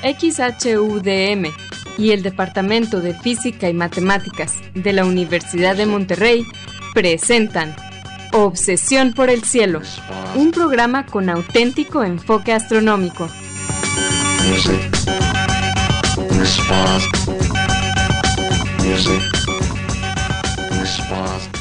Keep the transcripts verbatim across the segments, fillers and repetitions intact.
X H U D M y el Departamento de Física y Matemáticas de la Universidad de Monterrey presentan Obsesión por el Cielo, un programa con auténtico enfoque astronómico. Music. Response. Music. Response.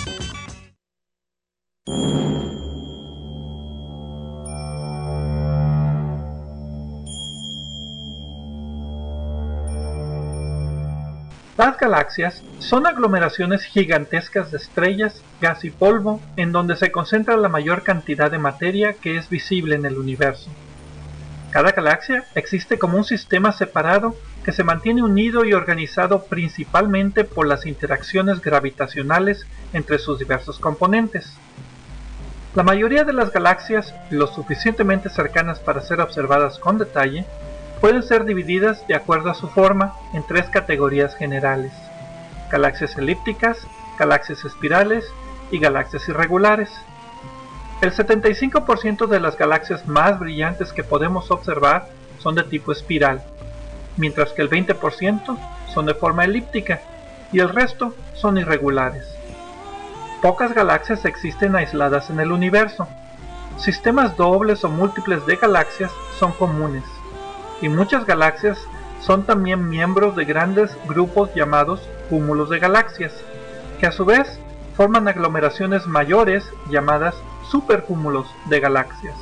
Las galaxias son aglomeraciones gigantescas de estrellas, gas y polvo en donde se concentra la mayor cantidad de materia que es visible en el universo. Cada galaxia existe como un sistema separado que se mantiene unido y organizado principalmente por las interacciones gravitacionales entre sus diversos componentes. La mayoría de las galaxias, lo suficientemente cercanas para ser observadas con detalle, pueden ser divididas de acuerdo a su forma en tres categorías generales: galaxias elípticas, galaxias espirales y galaxias irregulares. El setenta y cinco por ciento de las galaxias más brillantes que podemos observar son de tipo espiral, mientras que el veinte por ciento son de forma elíptica y el resto son irregulares. Pocas galaxias existen aisladas en el universo. Sistemas dobles o múltiples de galaxias son comunes, y muchas galaxias son también miembros de grandes grupos llamados cúmulos de galaxias, que a su vez forman aglomeraciones mayores llamadas supercúmulos de galaxias.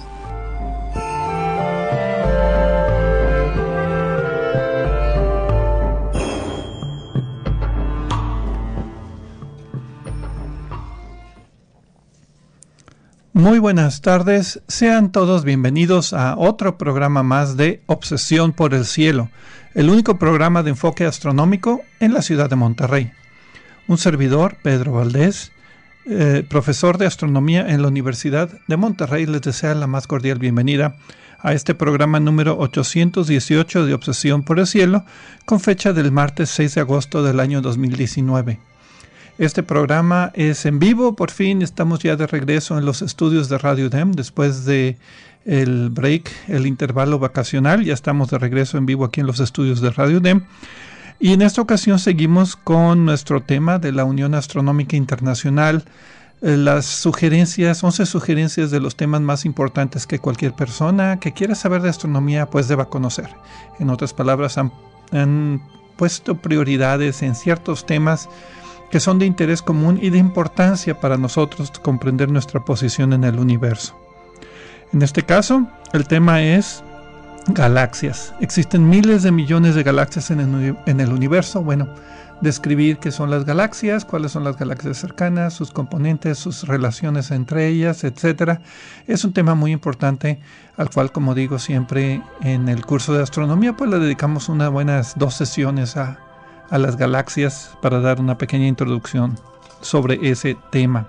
Muy buenas tardes, sean todos bienvenidos a otro programa más de Obsesión por el Cielo, el único programa de enfoque astronómico en la ciudad de Monterrey. Un servidor, Pedro Valdés, eh, profesor de astronomía en la Universidad de Monterrey, les desea la más cordial bienvenida a este programa número ochocientos dieciocho de Obsesión por el Cielo, con fecha del martes seis de agosto del año dos mil diecinueve. Este programa es en vivo, por fin estamos ya de regreso en los estudios de Radio U D E M después de el break, el intervalo vacacional. Ya estamos de regreso en vivo aquí en los estudios de Radio U D E M. Y en esta ocasión seguimos con nuestro tema de la Unión Astronómica Internacional, eh, las sugerencias, once sugerencias de los temas más importantes que cualquier persona que quiera saber de astronomía pues deba conocer. En otras palabras, han, han puesto prioridades en ciertos temas que son de interés común y de importancia para nosotros comprender nuestra posición en el universo. En este caso, el tema es galaxias. Existen miles de millones de galaxias en el, en el universo. Bueno, describir qué son las galaxias, cuáles son las galaxias cercanas, sus componentes, sus relaciones entre ellas, etcétera, es un tema muy importante al cual, como digo siempre en el curso de astronomía, pues le dedicamos unas buenas dos sesiones a a las galaxias para dar una pequeña introducción sobre ese tema.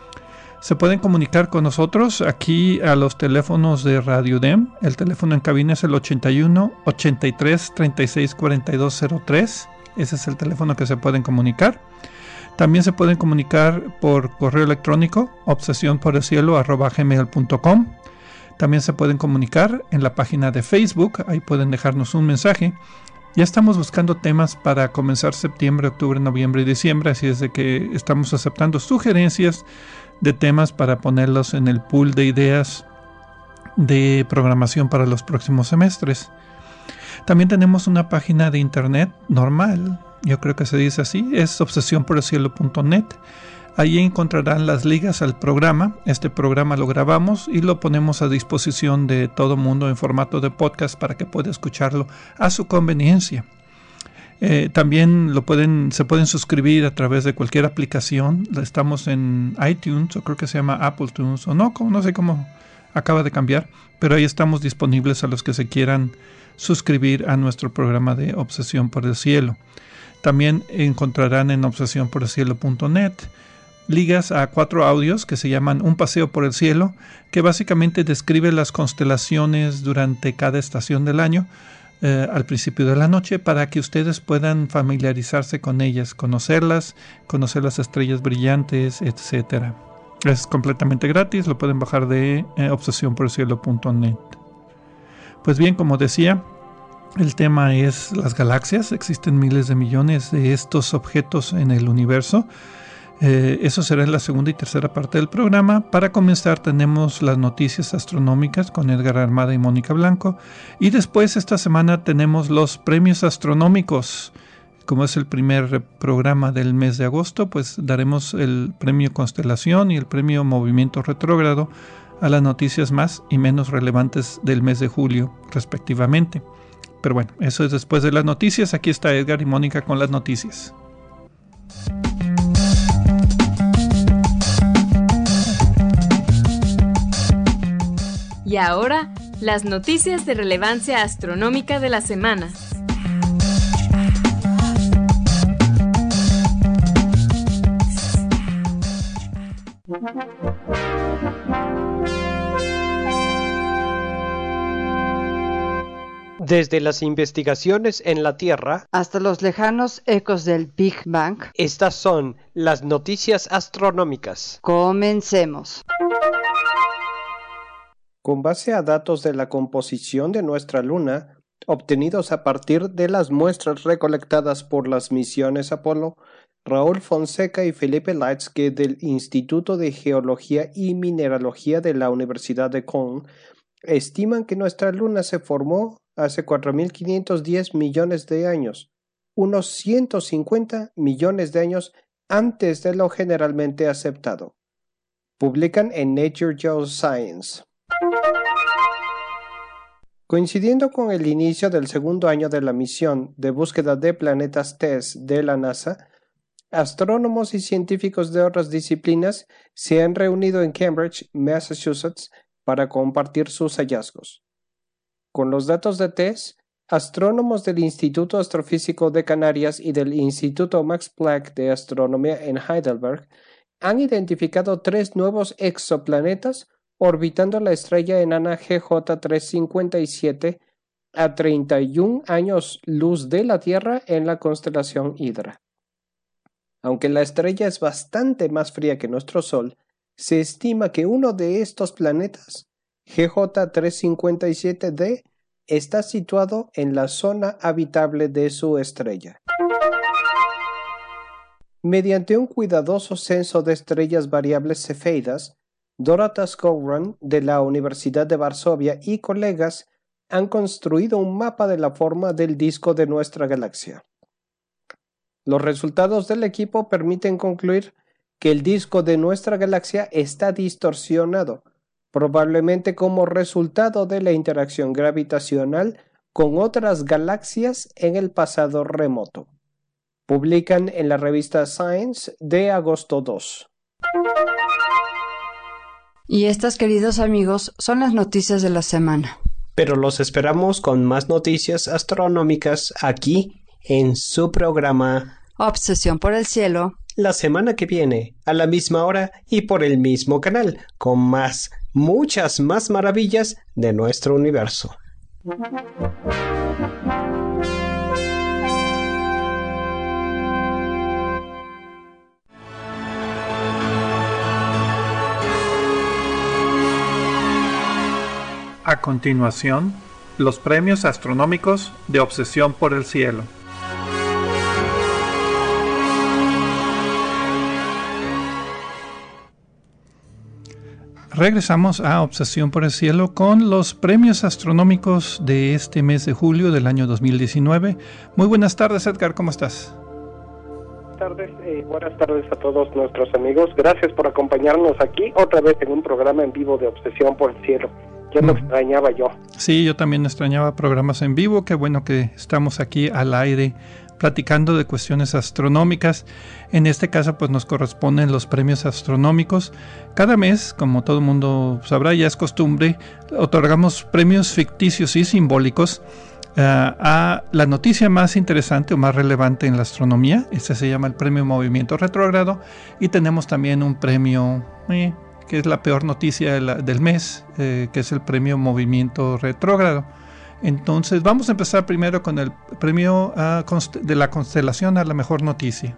Se pueden comunicar con nosotros aquí a los teléfonos de Radio U D E M. El teléfono en cabina es el ochenta y uno, ochenta y tres, treinta y seis, cuarenta y dos cero tres. Ese es el teléfono que se pueden comunicar. También se pueden comunicar por correo electrónico obsesión por el cielo arroba gmail punto com. También se pueden comunicar en la página de Facebook. Ahí pueden dejarnos un mensaje. Ya estamos buscando temas para comenzar septiembre, octubre, noviembre y diciembre, así es de que estamos aceptando sugerencias de temas para ponerlos en el pool de ideas de programación para los próximos semestres. También tenemos una página de internet normal, yo creo que se dice así, es obsesión por el cielo punto net. Allí encontrarán las ligas al programa. Este programa lo grabamos y lo ponemos a disposición de todo mundo en formato de podcast para que pueda escucharlo a su conveniencia. Eh, también lo pueden, se pueden suscribir a través de cualquier aplicación. Estamos en iTunes, o creo que se llama Apple Tunes, o no, no sé cómo acaba de cambiar, pero ahí estamos disponibles a los que se quieran suscribir a nuestro programa de Obsesión por el Cielo. También encontrarán en obsesión por el cielo punto net ligas a cuatro audios que se llaman Un paseo por el cielo, que básicamente describe las constelaciones durante cada estación del año eh, al principio de la noche, para que ustedes puedan familiarizarse con ellas, conocerlas, conocer las estrellas brillantes, etcétera. Es completamente gratis, lo pueden bajar de eh, obsesión por el cielo punto net. Pues bien, como decía, El tema es las galaxias. Existen miles de millones de estos objetos en el universo. Eh, eso será en la segunda y tercera parte del programa. Para comenzar tenemos las noticias astronómicas con Edgar Armada y Mónica Blanco. Y después esta semana tenemos los premios astronómicos. Como es el primer programa del mes de agosto, pues daremos el premio Constelación y el premio Movimiento Retrógrado a las noticias más y menos relevantes del mes de julio, respectivamente. Pero bueno, eso es después de las noticias. Aquí está Edgar y Mónica con las noticias. Y ahora, las noticias de relevancia astronómica de la semana. Desde las investigaciones en la Tierra hasta los lejanos ecos del Big Bang, estas son las noticias astronómicas. Comencemos. Con base a datos de la composición de nuestra Luna, obtenidos a partir de las muestras recolectadas por las misiones Apolo, Raúl Fonseca y Felipe Leitzke del Instituto de Geología y Mineralogía de la Universidad de Bonn estiman que nuestra Luna se formó hace cuatro mil quinientos diez millones de años, unos ciento cincuenta millones de años antes de lo generalmente aceptado. Publican en Nature Geoscience. Coincidiendo con el inicio del segundo año de la misión de búsqueda de planetas TESS de la NASA, astrónomos y científicos de otras disciplinas se han reunido en Cambridge, Massachusetts, para compartir sus hallazgos. Con los datos de TESS, astrónomos del Instituto Astrofísico de Canarias y del Instituto Max Planck de Astronomía en Heidelberg han identificado tres nuevos exoplanetas orbitando la estrella enana G J trescientos cincuenta y siete a treinta y un años luz de la Tierra en la constelación Hydra. Aunque la estrella es bastante más fría que nuestro Sol, se estima que uno de estos planetas, G J trescientos cincuenta y siete d, está situado en la zona habitable de su estrella. Mediante un cuidadoso censo de estrellas variables cefeidas, Dorota Skowron de la Universidad de Varsovia y colegas han construido un mapa de la forma del disco de nuestra galaxia. Los resultados del equipo permiten concluir que el disco de nuestra galaxia está distorsionado, probablemente como resultado de la interacción gravitacional con otras galaxias en el pasado remoto. Publican en la revista Science de agosto dos. Y estas, queridos amigos, son las noticias de la semana. Pero los esperamos con más noticias astronómicas aquí en su programa Obsesión por el Cielo, la semana que viene, a la misma hora y por el mismo canal, con más, muchas más maravillas de nuestro universo. A continuación, los premios astronómicos de Obsesión por el Cielo. Regresamos a Obsesión por el Cielo con los premios astronómicos de este mes de julio del año dos mil diecinueve. Muy buenas tardes, Edgar, ¿cómo estás? Buenas tardes, eh, buenas tardes a todos nuestros amigos. Gracias por acompañarnos aquí otra vez en un programa en vivo de Obsesión por el Cielo. Ya lo extrañaba yo. Sí, yo también extrañaba programas en vivo. Qué bueno que estamos aquí al aire platicando de cuestiones astronómicas. En este caso, pues nos corresponden los premios astronómicos. Cada mes, como todo el mundo sabrá, ya es costumbre, otorgamos premios ficticios y simbólicos uh, a la noticia más interesante o más relevante en la astronomía. Este se llama el premio Movimiento Retrógrado. Y tenemos también un premio... Eh, que es la peor noticia de la, del mes, eh, que es el premio Movimiento Retrógrado. Entonces vamos a empezar primero con el premio uh, const- de la constelación a la mejor noticia.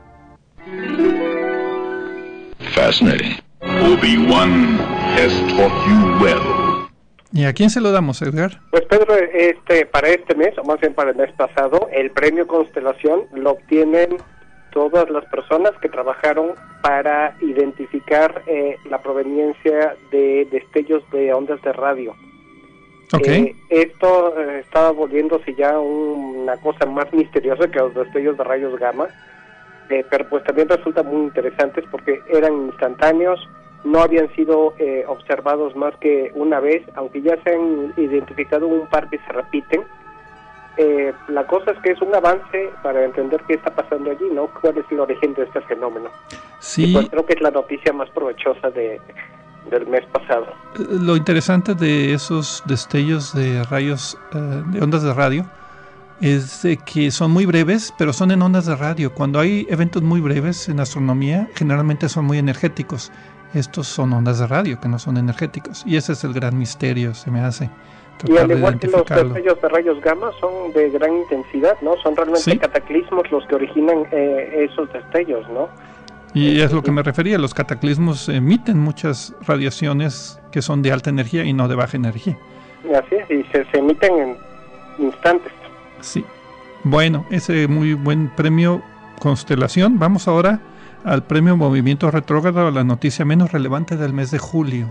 Fascinating. Obi-Wan has taught you well. ¿Y a quién se lo damos, Edgar? Pues Pedro, este, para este mes, o más bien para el mes pasado, el premio Constelación lo obtienen todas las personas que trabajaron para identificar eh, la proveniencia de destellos de ondas de radio. Okay. Eh, esto eh, estaba volviéndose ya un, una cosa más misteriosa que los destellos de rayos gamma, eh, pero pues también resulta muy interesantes porque eran instantáneos, no habían sido eh, observados más que una vez, aunque ya se han identificado un par que se repiten. Eh, la cosa es que es un avance para entender qué está pasando allí, ¿no? ¿Cuál es el origen de este fenómeno? Sí. Y pues creo que es la noticia más provechosa de del mes pasado. Lo interesante de esos destellos de rayos, eh, de ondas de radio, es de que son muy breves, pero son en ondas de radio. Cuando hay eventos muy breves en astronomía, generalmente son muy energéticos. Estos son ondas de radio, que no son energéticos. Y ese es el gran misterio, se me hace. Y al igual que los destellos de rayos gamma son de gran intensidad, ¿no? Son realmente ¿Sí? cataclismos los que originan eh, esos destellos, ¿no? Y es lo que me refería, los cataclismos emiten muchas radiaciones que son de alta energía y no de baja energía. Así es, y se, se emiten en instantes. Sí. Bueno, ese muy buen premio Constelación. Vamos ahora al premio Movimiento Retrógrado, la noticia menos relevante del mes de julio.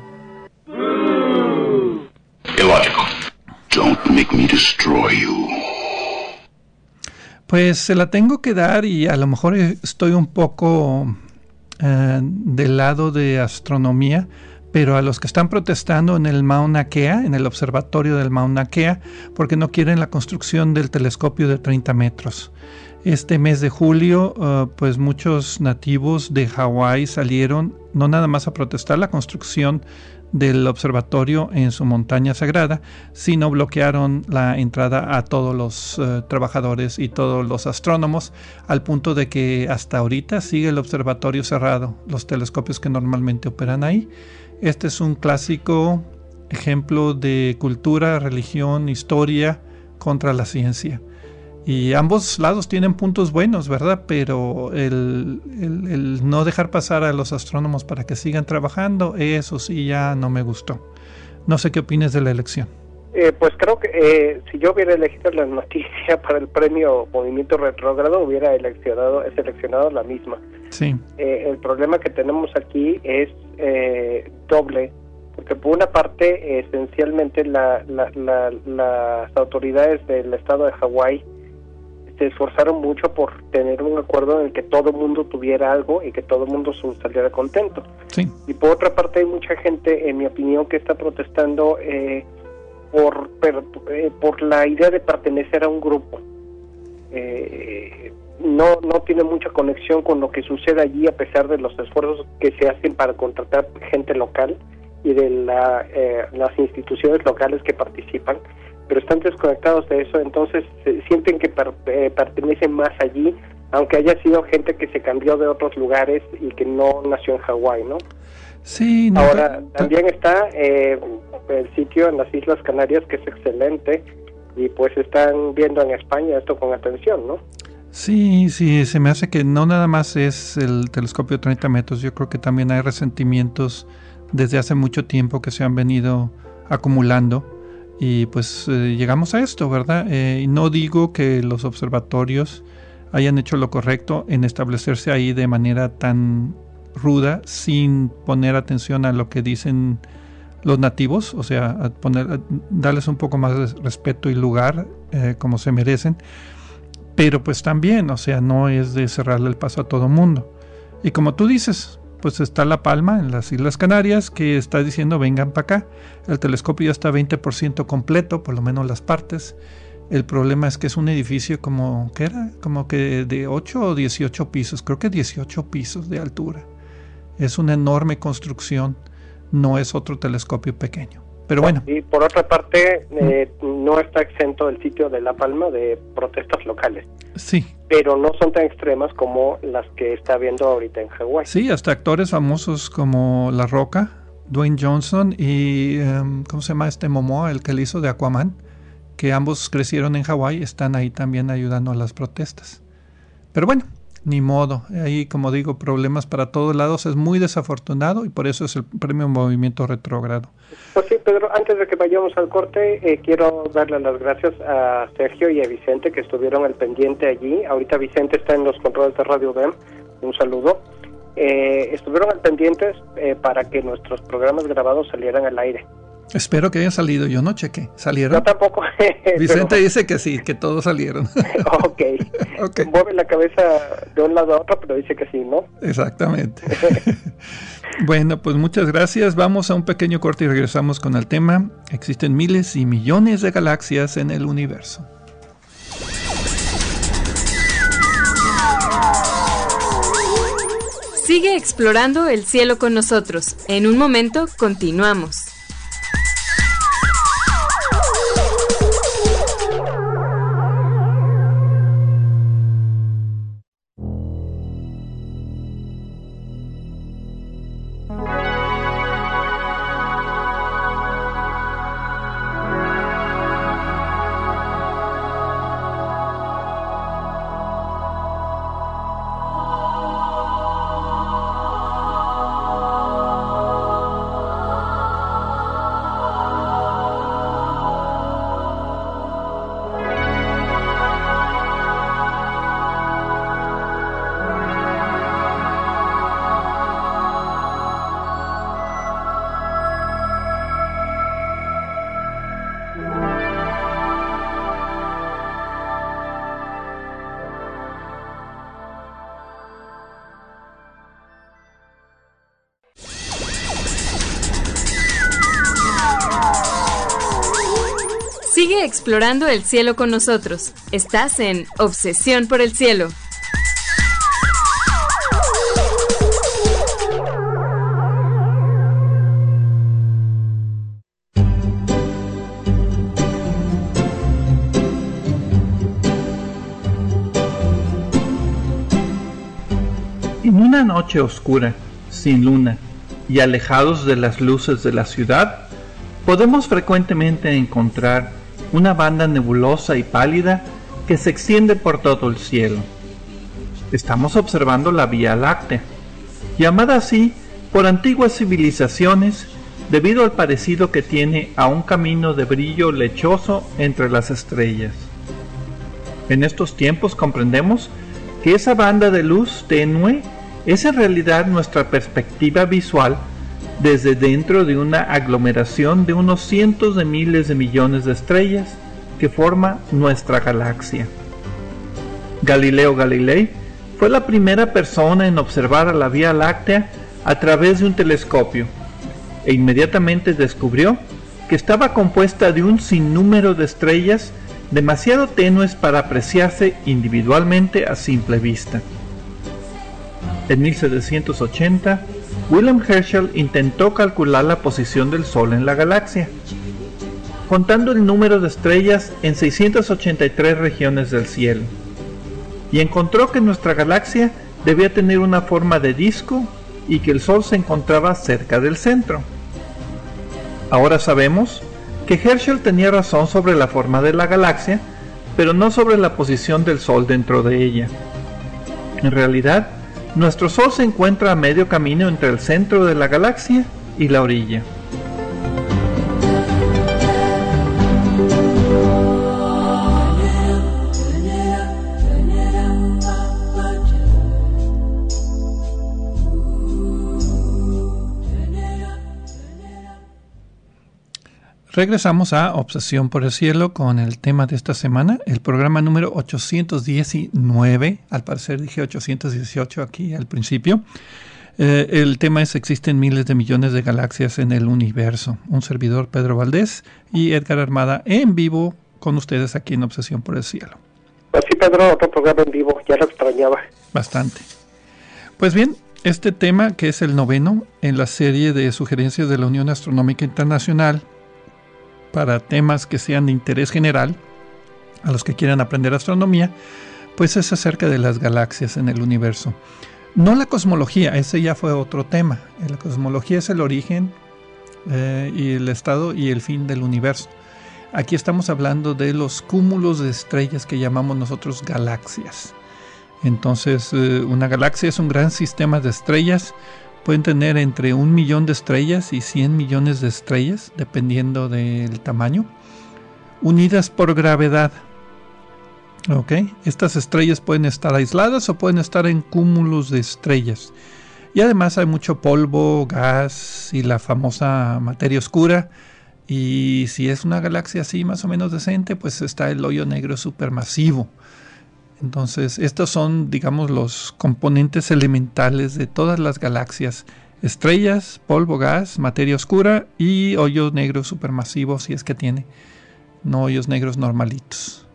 Illogical. Don't make me destroy you. Pues se la tengo que dar y a lo mejor estoy un poco eh, del lado de astronomía, pero a los que están protestando en el Mauna Kea, en el observatorio del Mauna Kea, porque no quieren la construcción del telescopio de treinta metros. Este mes de julio, uh, pues muchos nativos de Hawái salieron no nada más a protestar la construcción del observatorio en su montaña sagrada, sino bloquearon la entrada a todos los uh, trabajadores y todos los astrónomos, al punto de que hasta ahorita sigue el observatorio cerrado, los telescopios que normalmente operan ahí. Este es un clásico ejemplo de cultura, religión, historia contra la ciencia. Y ambos lados tienen puntos buenos, ¿verdad? Pero el, el, el no dejar pasar a los astrónomos para que sigan trabajando, eso sí ya no me gustó. No sé qué opinas de la elección. Eh, pues creo que eh, si yo hubiera elegido la noticia para el premio Movimiento Retrógrado, hubiera eleccionado, seleccionado la misma. Sí. Eh, el problema que tenemos aquí es eh, doble, porque por una parte, esencialmente, la, la, la, las autoridades del estado de Hawái se esforzaron mucho por tener un acuerdo en el que todo el mundo tuviera algo y que todo el mundo saliera contento. Sí. Y por otra parte hay mucha gente, en mi opinión, que está protestando eh, por, per, eh, por la idea de pertenecer a un grupo. Eh, no, no tiene mucha conexión con lo que sucede allí, a pesar de los esfuerzos que se hacen para contratar gente local y de la, eh, las instituciones locales que participan, pero están desconectados de eso, entonces se sienten que per, eh, pertenecen más allí, aunque haya sido gente que se cambió de otros lugares y que no nació en Hawái, ¿no? Sí. No, Ahora, no, también está eh, el sitio en las Islas Canarias, que es excelente, y pues están viendo en España esto con atención, ¿no? Sí, sí, se me hace que no nada más es el telescopio de treinta metros, yo creo que también hay resentimientos desde hace mucho tiempo que se han venido acumulando. Y pues eh, llegamos a esto, ¿verdad? Eh, y no digo que los observatorios hayan hecho lo correcto en establecerse ahí de manera tan ruda, sin poner atención a lo que dicen los nativos, o sea, a poner, a darles un poco más de respeto y lugar eh, como se merecen. Pero pues también, o sea, no es de cerrarle el paso a todo mundo. Y como tú dices, pues está La Palma en las Islas Canarias que está diciendo vengan para acá. El telescopio ya está veinte por ciento completo, por lo menos las partes. El problema es que es un edificio como, ¿qué era? Como que de ocho o dieciocho pisos, creo que dieciocho pisos de altura. Es una enorme construcción, no es otro telescopio pequeño. Pero bueno. Y por otra parte, eh, no está exento el sitio de La Palma de protestas locales. Sí. Pero no son tan extremas como las que está viendo ahorita en Hawái. Sí, hasta actores famosos como La Roca, Dwayne Johnson y, um, ¿cómo se llama este Momoa, el que le hizo de Aquaman? Que ambos crecieron en Hawái, están ahí también ayudando a las protestas. Pero bueno, ni modo. Ahí, como digo, problemas para todos lados. Es muy desafortunado y por eso es el premio Movimiento Retrógrado. Pues sí, Pedro, antes de que vayamos al corte, eh, quiero darle las gracias a Sergio y a Vicente que estuvieron al pendiente allí. Ahorita Vicente está en los controles de Radio D E M. Un saludo. Eh, estuvieron al pendiente eh, para que nuestros programas grabados salieran al aire. Espero que hayan salido. Yo no chequé. ¿Salieron? Yo tampoco. Vicente pero... dice que sí, que todos salieron. Ok. Okay. Mueve la cabeza de un lado a otro, pero dice que sí, ¿no? Exactamente. Bueno, pues muchas gracias. Vamos a un pequeño corte y regresamos con el tema. Existen miles y millones de galaxias en el universo. Sigue explorando el cielo con nosotros. En un momento, continuamos. Sigue explorando el cielo con nosotros. Estás en Obsesión por el Cielo. En una noche oscura, sin luna y alejados de las luces de la ciudad, podemos frecuentemente encontrar una banda nebulosa y pálida que se extiende por todo el cielo. Estamos observando la Vía Láctea, llamada así por antiguas civilizaciones debido al parecido que tiene a un camino de brillo lechoso entre las estrellas. En estos tiempos comprendemos que esa banda de luz tenue es en realidad nuestra perspectiva visual desde dentro de una aglomeración de unos cientos de miles de millones de estrellas que forma nuestra galaxia. Galileo Galilei fue la primera persona en observar a la Vía Láctea a través de un telescopio e inmediatamente descubrió que estaba compuesta de un sinnúmero de estrellas demasiado tenues para apreciarse individualmente a simple vista. En mil setecientos ochenta, Wilhelm Herschel intentó calcular la posición del Sol en la galaxia, contando el número de estrellas en seiscientas ochenta y tres regiones del cielo, y encontró que nuestra galaxia debía tener una forma de disco y que el Sol se encontraba cerca del centro. Ahora sabemos que Herschel tenía razón sobre la forma de la galaxia, pero no sobre la posición del Sol dentro de ella. En realidad, nuestro Sol se encuentra a medio camino entre el centro de la galaxia y la orilla. Regresamos a Obsesión por el Cielo con el tema de esta semana, el programa número ochocientos diecinueve, al parecer dije ochocientos dieciocho aquí al principio. Eh, el tema es: existen miles de millones de galaxias en el universo. Un servidor, Pedro Valdés, y Edgar Armada en vivo con ustedes aquí en Obsesión por el Cielo. Pues sí, Pedro, otro programa en vivo, ya lo extrañaba. Bastante. Pues bien, este tema, que es el noveno en la serie de sugerencias de la Unión Astronómica Internacional, para temas que sean de interés general, a los que quieran aprender astronomía, pues es acerca de las galaxias en el universo. No la cosmología, ese ya fue otro tema. La cosmología es el origen eh, y el estado y el fin del universo. Aquí estamos hablando de los cúmulos de estrellas que llamamos nosotros galaxias. Entonces, eh, una galaxia es un gran sistema de estrellas. Pueden tener entre un millón de estrellas y cien millones de estrellas, dependiendo del tamaño, unidas por gravedad. ¿Ok? Estas estrellas pueden estar aisladas o pueden estar en cúmulos de estrellas. Y además hay mucho polvo, gas y la famosa materia oscura. Y si es una galaxia así más o menos decente, pues está el hoyo negro supermasivo. Entonces, estos son, digamos, los componentes elementales de todas las galaxias: estrellas, polvo, gas, materia oscura y hoyo negro supermasivo, si es que tiene, no hoyos negros normalitos.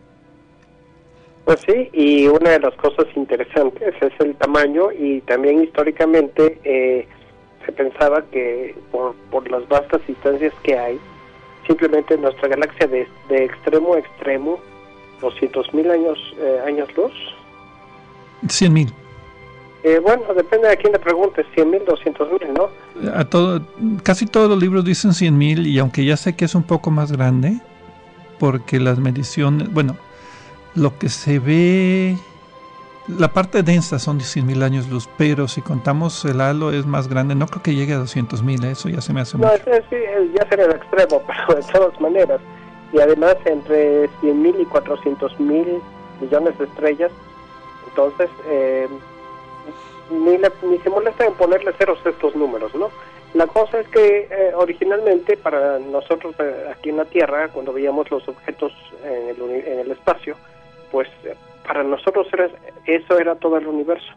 Pues sí, y una de las cosas interesantes es el tamaño, y también históricamente eh, se pensaba que por, por las vastas distancias que hay, simplemente nuestra galaxia de, de extremo a extremo, doscientos mil años, eh, años luz. cien mil. Eh, bueno, depende de quién le pregunte, cien mil, doscientos mil, ¿no? A todo, casi todos los libros dicen cien mil, y aunque ya sé que es un poco más grande, porque las mediciones, bueno, lo que se ve, la parte densa son de cien mil años luz, pero si contamos el halo es más grande, no creo que llegue a doscientos mil, eso ya se me hace no, mucho. No, sí, ya sería el extremo, pero de todas maneras. Y además entre cien mil y cuatrocientos mil millones de estrellas, entonces eh, ni, le, ni se molesta en ponerle ceros a estos números, ¿no? La cosa es que eh, originalmente para nosotros eh, aquí en la Tierra, cuando veíamos los objetos en el, en el espacio, pues eh, para nosotros era, eso era todo el universo.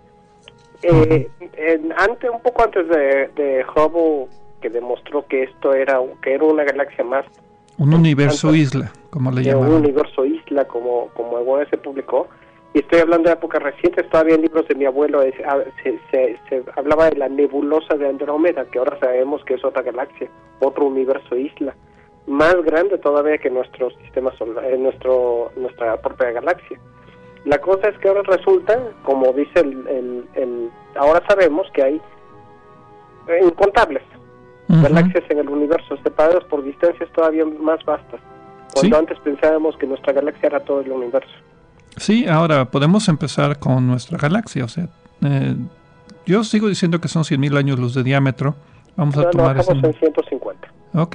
Eh, en, antes, un poco antes de, de Hubble, que demostró que esto era, que era una galaxia más, un universo tanto, isla, como le llaman. Un universo isla, como, como alguna vez se publicó. Y estoy hablando de épocas recientes, todavía en libros de mi abuelo es, se, se, se hablaba de la nebulosa de Andrómeda, que ahora sabemos que es otra galaxia, otro universo isla, más grande todavía que nuestro sistema solar, eh, nuestro, nuestra propia galaxia. La cosa es que ahora resulta, como dice el, el, el ahora sabemos que hay incontables uh-huh. galaxias en el universo, separadas por distancias todavía más vastas, cuando ¿sí? antes pensábamos que nuestra galaxia era todo el universo. Sí, ahora podemos empezar con nuestra galaxia, o sea, eh, yo sigo diciendo que son cien mil años luz de diámetro, vamos no, a tomar... No, estamos en ciento cincuenta. Ok.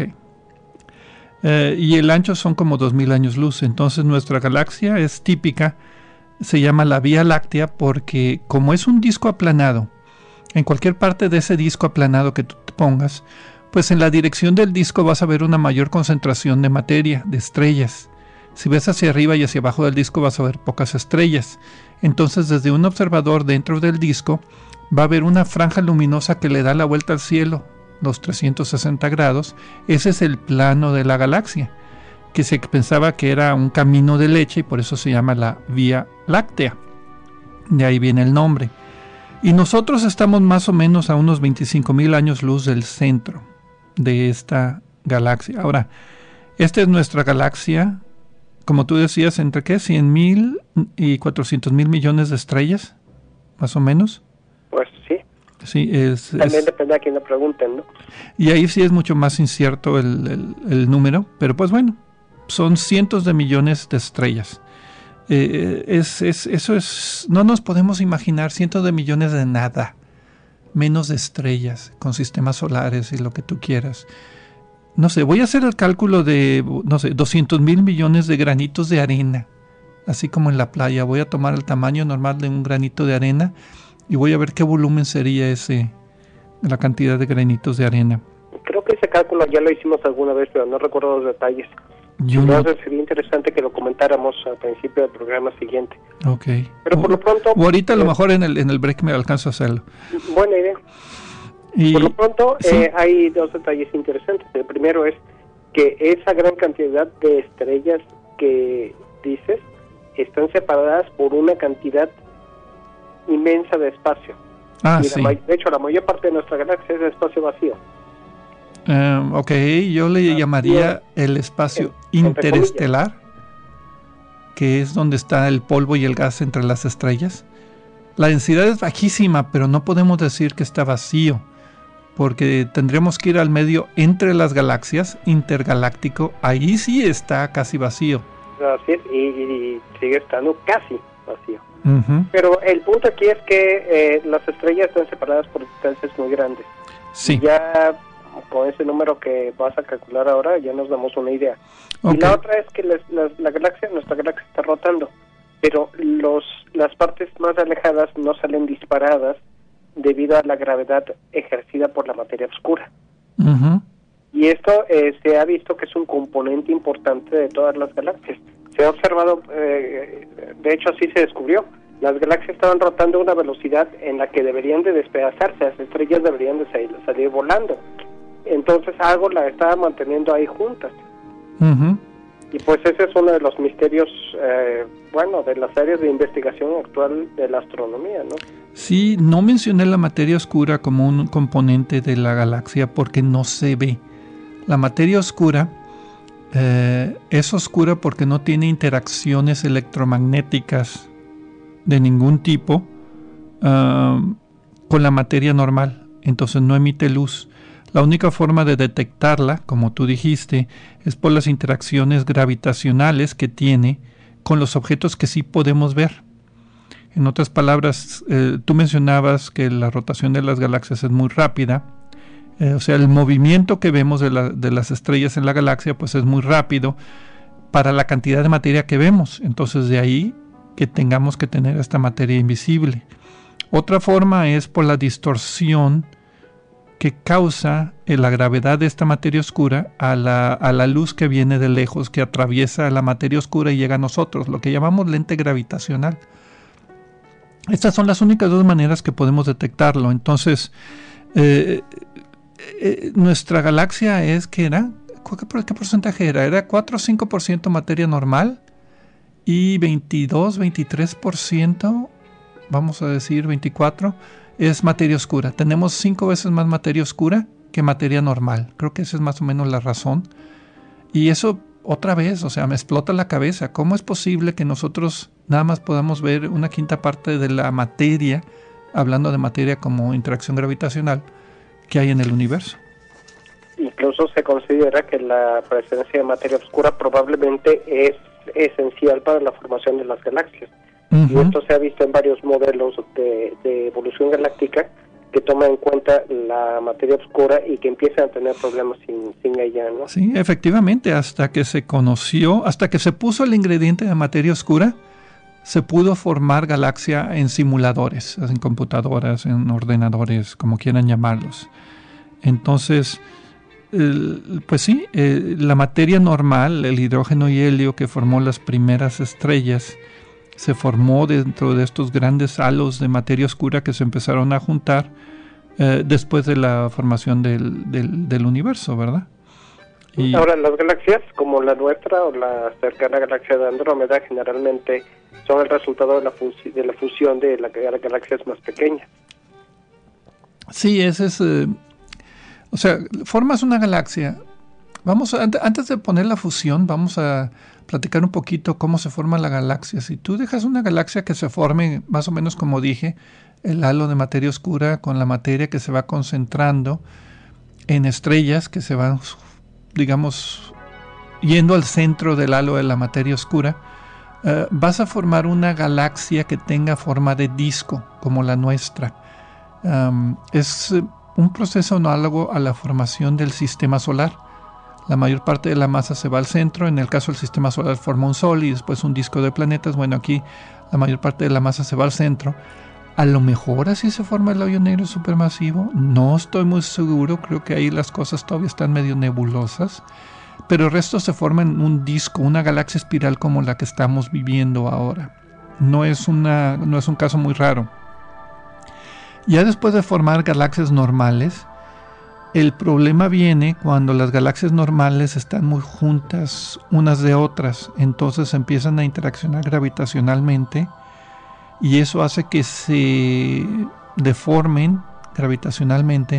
Eh, y el ancho son como dos mil años luz, entonces nuestra galaxia es típica, se llama la Vía Láctea porque como es un disco aplanado, en cualquier parte de ese disco aplanado que tú te pongas, pues en la dirección del disco vas a ver una mayor concentración de materia, de estrellas. Si ves hacia arriba y hacia abajo del disco vas a ver pocas estrellas. Entonces desde un observador dentro del disco va a haber una franja luminosa que le da la vuelta al cielo, los trescientos sesenta grados. Ese es el plano de la galaxia, que se pensaba que era un camino de leche y por eso se llama la Vía Láctea. De ahí viene el nombre. Y nosotros estamos más o menos a unos veinticinco mil años luz del centro de esta galaxia. Ahora, esta es nuestra galaxia, como tú decías, entre qué, cien mil y cuatrocientos mil millones de estrellas, más o menos. Pues sí. Sí, es, también es, depende a quién le pregunten, ¿no? Y ahí sí es mucho más incierto el, el, el número, pero pues bueno, son cientos de millones de estrellas. Eh, es, es, eso es, no nos podemos imaginar cientos de millones de nada, menos de estrellas, con sistemas solares y lo que tú quieras. No sé, voy a hacer el cálculo de, no sé, doscientos mil millones de granitos de arena, así como en la playa. Voy a tomar el tamaño normal de un granito de arena y voy a ver qué volumen sería ese, la cantidad de granitos de arena. Creo que ese cálculo ya lo hicimos alguna vez, pero no recuerdo los detalles. Yo Entonces no... sería interesante que lo comentáramos al principio del programa siguiente. Ok. Pero por o, lo pronto... O ahorita a lo eh, mejor en el, en el break me alcanzo a hacerlo. Buena idea. Y, por lo pronto ¿sí? eh, hay dos detalles interesantes. El primero es que esa gran cantidad de estrellas que dices están separadas por una cantidad inmensa de espacio. Ah, y sí. la, de hecho, la mayor parte de nuestra galaxia es espacio vacío. Um, ok, yo le ah, llamaría el espacio en, interestelar, que es donde está el polvo y el gas entre las estrellas. La densidad es bajísima, pero no podemos decir que está vacío, porque tendríamos que ir al medio entre las galaxias, intergaláctico, ahí sí está casi vacío. Así es, y, y sigue estando casi vacío. Uh-huh. Pero el punto aquí es que eh, las estrellas están separadas por distancias muy grandes. Sí. Y ya con ese número que vas a calcular ahora ya nos damos una idea. Okay. Y la otra es que les, la, la galaxia, nuestra galaxia está rotando, pero los las partes más alejadas no salen disparadas debido a la gravedad ejercida por la materia oscura. Uh-huh. Y esto eh, se ha visto que es un componente importante de todas las galaxias. Se ha observado, eh, de hecho así se descubrió, las galaxias estaban rotando a una velocidad en la que deberían de despedazarse, las estrellas deberían de salir, salir volando. Entonces algo la estaba manteniendo ahí juntas. Uh-huh. Y pues ese es uno de los misterios, eh, bueno, de las áreas de investigación actual de la astronomía, ¿no? Sí, no mencioné la materia oscura como un componente de la galaxia porque no se ve. La materia oscura eh, es oscura porque no tiene interacciones electromagnéticas de ningún tipo uh, con la materia normal, entonces no emite luz. La única forma de detectarla, como tú dijiste, es por las interacciones gravitacionales que tiene con los objetos que sí podemos ver. En otras palabras, eh, tú mencionabas que la rotación de las galaxias es muy rápida, eh, o sea, el movimiento que vemos de, la, de las estrellas en la galaxia pues es muy rápido para la cantidad de materia que vemos, entonces de ahí que tengamos que tener esta materia invisible. Otra forma es por la distorsión que causa eh, la gravedad de esta materia oscura a la, a la luz que viene de lejos, que atraviesa la materia oscura y llega a nosotros, lo que llamamos lente gravitacional. Estas son las únicas dos maneras que podemos detectarlo. Entonces, eh, eh, nuestra galaxia es, ¿qué era? ¿Qué, qué porcentaje era? Era cuatro o cinco por ciento materia normal y veintidós, veintitrés por ciento, vamos a decir veinticuatro por ciento, es materia oscura. Tenemos cinco veces más materia oscura que materia normal. Creo que esa es más o menos la razón. Y eso, otra vez, o sea, me explota la cabeza. ¿Cómo es posible que nosotros nada más podamos ver una quinta parte de la materia, hablando de materia como interacción gravitacional, que hay en el universo? Incluso se considera que la presencia de materia oscura probablemente es esencial para la formación de las galaxias. Uh-huh. Y esto se ha visto en varios modelos de, de evolución galáctica que toman en cuenta la materia oscura y que empiezan a tener problemas sin, sin ella, ¿no? Sí, efectivamente, hasta que se conoció, hasta que se puso el ingrediente de materia oscura, se pudo formar galaxia en simuladores, en computadoras, en ordenadores, como quieran llamarlos. Entonces, el, pues sí, eh, la materia normal, el hidrógeno y helio que formó las primeras estrellas, se formó dentro de estos grandes halos de materia oscura que se empezaron a juntar eh, después de la formación del, del, del universo, ¿verdad? Y ahora, las galaxias como la nuestra o la cercana galaxia de Andrómeda generalmente son el resultado de la, fusi- de la fusión de las la galaxias más pequeñas. Sí, ese es... Eh, o sea, formas una galaxia. Vamos a, antes de poner la fusión, vamos a platicar un poquito cómo se forma la galaxia. Si tú dejas una galaxia que se forme, más o menos como dije, el halo de materia oscura con la materia que se va concentrando en estrellas que se van, digamos, yendo al centro del halo de la materia oscura, uh, vas a formar una galaxia que tenga forma de disco, como la nuestra. Um, es un proceso análogo a la formación del sistema solar. La mayor parte de la masa se va al centro. En el caso del sistema solar forma un sol y después un disco de planetas. Bueno, aquí la mayor parte de la masa se va al centro. A lo mejor así se forma el hoyo negro supermasivo. No estoy muy seguro. Creo que ahí las cosas todavía están medio nebulosas. Pero el resto se forma en un disco, una galaxia espiral como la que estamos viviendo ahora. No es, una, no es un caso muy raro. Ya después de formar galaxias normales, el problema viene cuando las galaxias normales están muy juntas unas de otras, entonces empiezan a interaccionar gravitacionalmente y eso hace que se deformen gravitacionalmente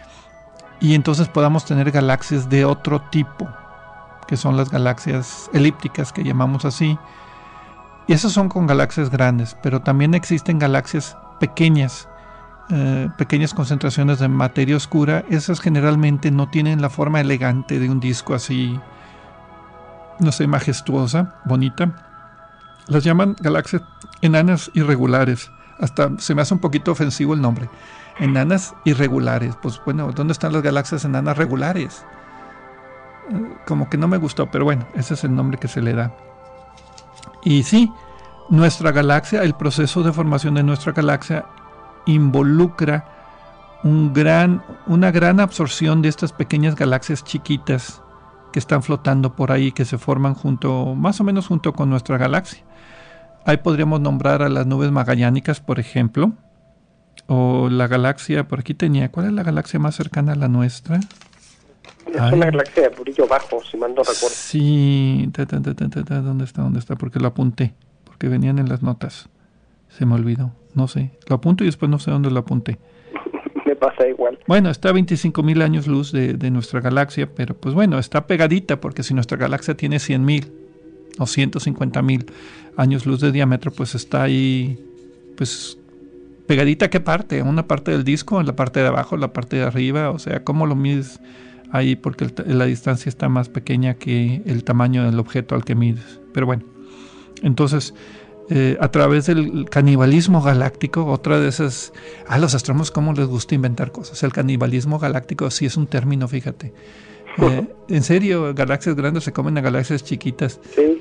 y entonces podamos tener galaxias de otro tipo, que son las galaxias elípticas que llamamos así. Y esas son con galaxias grandes, pero también existen galaxias pequeñas. Uh, pequeñas concentraciones de materia oscura. Esas generalmente no tienen la forma elegante de un disco así, no sé, majestuosa, bonita. Las llaman galaxias Enanas irregulares. Hasta se me hace un poquito ofensivo el nombre. Enanas irregulares. Pues bueno, ¿dónde están las galaxias enanas regulares? Como que no me gustó, pero bueno, ese es el nombre que se le da. Y sí, nuestra galaxia, el proceso de formación de nuestra galaxia involucra un gran, una gran absorción de estas pequeñas galaxias chiquitas que están flotando por ahí, que se forman junto, más o menos junto con nuestra galaxia. Ahí podríamos nombrar a las nubes magallánicas, por ejemplo, o la galaxia, por aquí tenía, ¿cuál es la galaxia más cercana a la nuestra? Es Ay. una galaxia de brillo bajo, si mal no recuerdo. Sí, ta, ta, ta, ta, ta, ¿dónde está? ¿Dónde está? Porque lo apunté, porque venían en las notas. Se me olvidó, no sé. Lo apunto y después no sé dónde lo apunté. Me pasa igual. Bueno, está a veinticinco mil años luz de, de nuestra galaxia, pero pues bueno, está pegadita, porque si nuestra galaxia tiene cien mil o ciento cincuenta mil años luz de diámetro, pues está ahí, pues pegadita. ¿A qué parte? ¿Una parte del disco? ¿En la parte de abajo? ¿En la parte de arriba? O sea, ¿cómo lo mides ahí? Porque el, la distancia está más pequeña que el tamaño del objeto al que mides. Pero bueno, entonces, eh, a través del canibalismo galáctico, otra de esas... A los astrónomos cómo les gusta inventar cosas. El canibalismo galáctico sí es un término, fíjate. Eh, en serio, galaxias grandes se comen a galaxias chiquitas. Sí.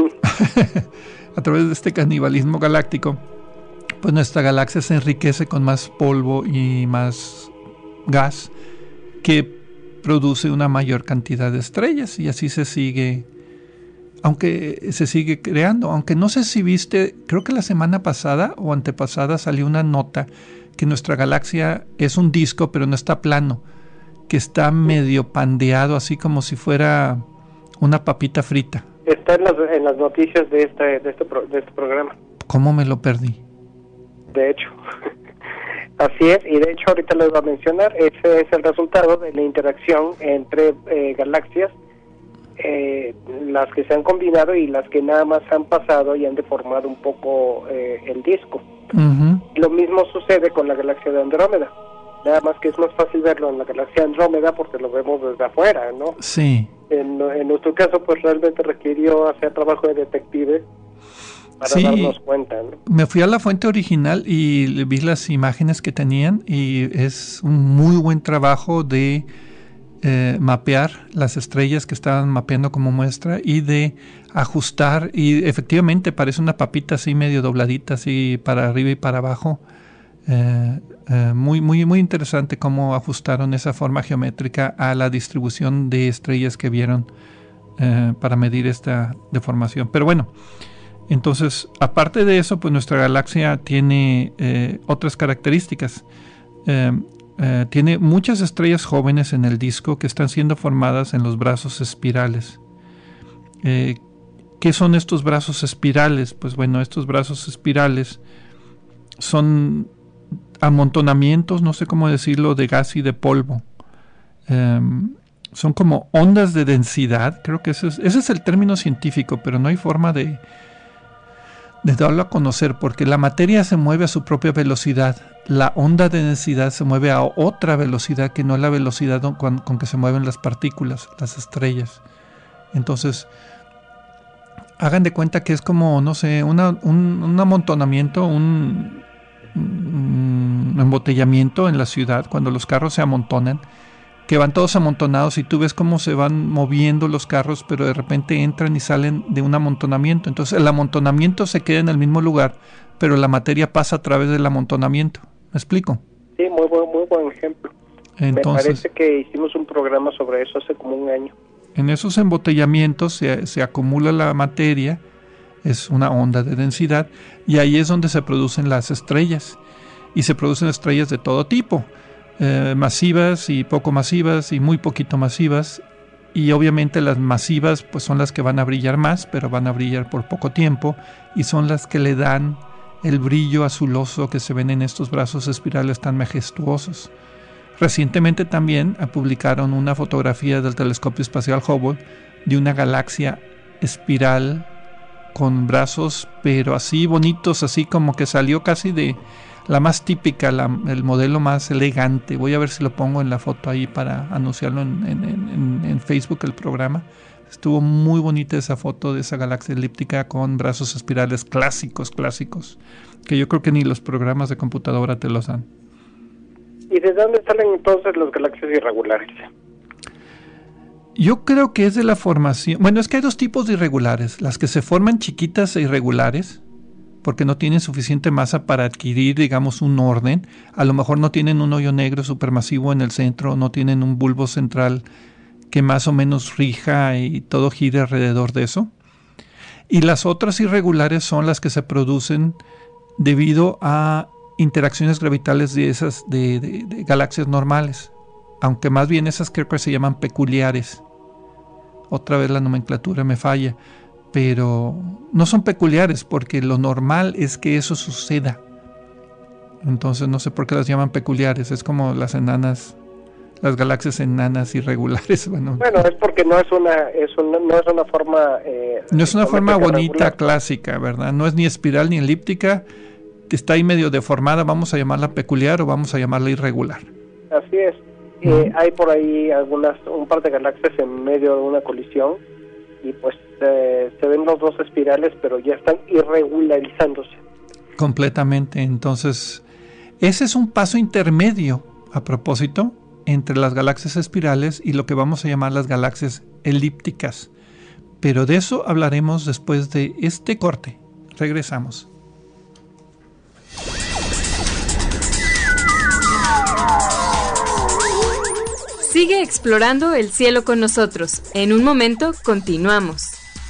A través de este canibalismo galáctico, pues nuestra galaxia se enriquece con más polvo y más gas, que produce una mayor cantidad de estrellas, y así se sigue, aunque se sigue creando. Aunque no sé si viste, creo que la semana pasada o antepasada salió una nota que nuestra galaxia es un disco, pero no está plano, que está medio pandeado, así como si fuera una papita frita. Está en las, en las noticias de este, de, este pro, de este programa. ¿Cómo me lo perdí? De hecho, así es, y de hecho ahorita les voy a mencionar, ese es el resultado de la interacción entre eh, galaxias, eh, las que se han combinado y las que nada más han pasado y han deformado un poco eh, el disco. Uh-huh. Lo mismo sucede con la galaxia de Andrómeda. Nada más que es más fácil verlo en la galaxia Andrómeda porque lo vemos desde afuera, ¿no? Sí. En, en nuestro caso, pues realmente requirió hacer trabajo de detective para sí, darnos cuenta, ¿no? Me fui a la fuente original y vi las imágenes que tenían, y es un muy buen trabajo de eh, mapear las estrellas que estaban mapeando como muestra y de ajustar, y efectivamente parece una papita así medio dobladita, así para arriba y para abajo. Eh, eh, muy, muy, muy interesante cómo ajustaron esa forma geométrica a la distribución de estrellas que vieron eh, para medir esta deformación. Pero bueno, entonces, aparte de eso, pues nuestra galaxia tiene eh, otras características. Eh, eh, tiene muchas estrellas jóvenes en el disco que están siendo formadas en los brazos espirales. Eh, ¿Qué son estos brazos espirales? Pues bueno, estos brazos espirales son amontonamientos, no sé cómo decirlo, de gas y de polvo. Um, son como ondas de densidad, creo que ese es, ese es el término científico, pero no hay forma de, de darlo a conocer, porque la materia se mueve a su propia velocidad. La onda de densidad se mueve a otra velocidad que no es la velocidad con, con que se mueven las partículas, las estrellas. Entonces, hagan de cuenta que es como, no sé, una, un, un amontonamiento, un... un embotellamiento en la ciudad, cuando los carros se amontonan, que van todos amontonados y tú ves cómo se van moviendo los carros, pero de repente entran y salen de un amontonamiento. Entonces el amontonamiento se queda en el mismo lugar, pero la materia pasa a través del amontonamiento. ¿Me explico? Sí, muy buen, muy buen ejemplo. Entonces, me parece que hicimos un programa sobre eso hace como un año. En esos embotellamientos se, se acumula la materia, es una onda de densidad, y ahí es donde se producen las estrellas. Y se producen estrellas de todo tipo, eh, masivas y poco masivas y muy poquito masivas, y obviamente las masivas pues son las que van a brillar más, pero van a brillar por poco tiempo, y son las que le dan el brillo azuloso que se ven en estos brazos espirales tan majestuosos. Recientemente también publicaron una fotografía del telescopio espacial Hubble de una galaxia espiral con brazos, pero así bonitos, así como que salió casi de la más típica, la, el modelo más elegante. Voy a ver si lo pongo en la foto ahí para anunciarlo en, en, en, en Facebook, el programa. Estuvo muy bonita esa foto de esa galaxia elíptica con brazos espirales clásicos, clásicos, que yo creo que ni los programas de computadora te los dan. ¿Y de dónde salen entonces las galaxias irregulares? Yo creo que es de la formación. Bueno, es que hay dos tipos de irregulares. Las que se forman chiquitas e irregulares, porque no tienen suficiente masa para adquirir, digamos, un orden. A lo mejor no tienen un hoyo negro supermasivo en el centro, no tienen un bulbo central que más o menos rija y todo gire alrededor de eso. Y las otras irregulares son las que se producen debido a interacciones gravitales de esas de, de, de galaxias normales, aunque más bien esas creo que se llaman peculiares. Otra vez la nomenclatura me falla, pero no son peculiares porque lo normal es que eso suceda. Entonces no sé por qué las llaman peculiares. Es como las enanas, las galaxias enanas irregulares. Bueno, bueno es porque no es una, es una no es una forma eh, no es una forma bonita, regular, clásica, ¿verdad? No es ni espiral ni elíptica, está ahí medio deformada. Vamos a llamarla peculiar o vamos a llamarla irregular. Así es. Eh, hay por ahí algunas, un par de galaxias en medio de una colisión y pues eh, se ven los dos espirales, pero ya están irregularizándose. Completamente. Entonces, ese es un paso intermedio, a propósito, entre las galaxias espirales y lo que vamos a llamar las galaxias elípticas. Pero de eso hablaremos después de este corte. Regresamos. Sigue explorando el cielo con nosotros. En un momento continuamos.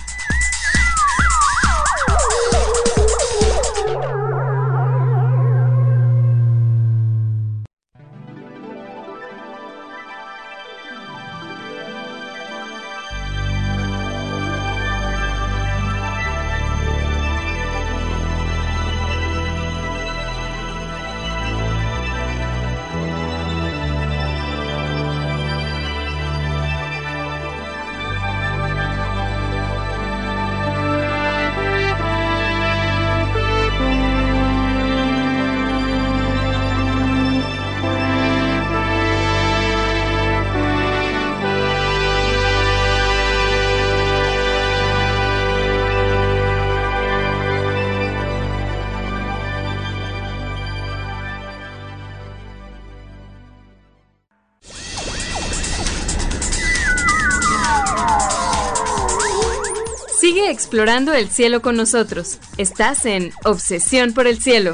Sigue explorando el cielo con nosotros. Estás en Obsesión por el Cielo.